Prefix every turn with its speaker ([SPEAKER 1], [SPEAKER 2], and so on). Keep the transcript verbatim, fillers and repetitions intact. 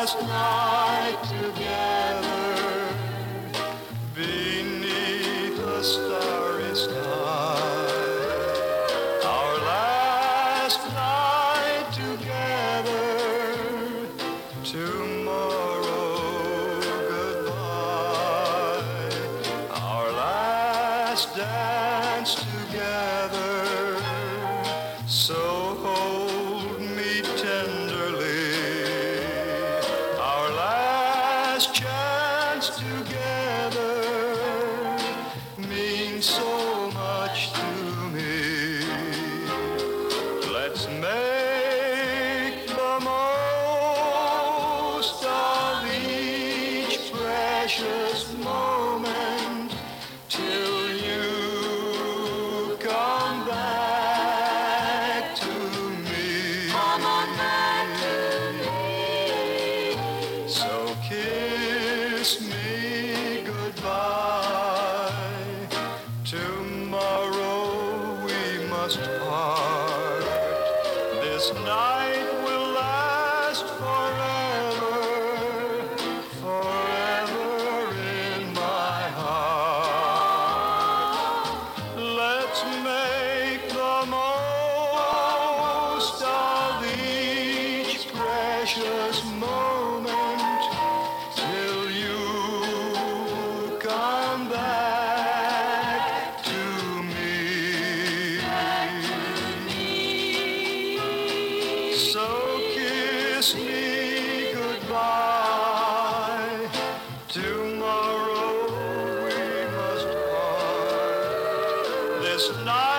[SPEAKER 1] last night together beneath a starry sky. Our last night together, tomorrow goodbye. Our last dance together, so hold me tenderly. Our last chance together means so much to me. Let's make the most of each precious moment till you come back to me.
[SPEAKER 2] Come on back to me.
[SPEAKER 1] So kiss me goodbye. Tomorrow we must part. This night will last forever, forever in my heart. Let's make the most of each precious moment till you come back to me. So kiss me goodbye. Tomorrow we must part. This night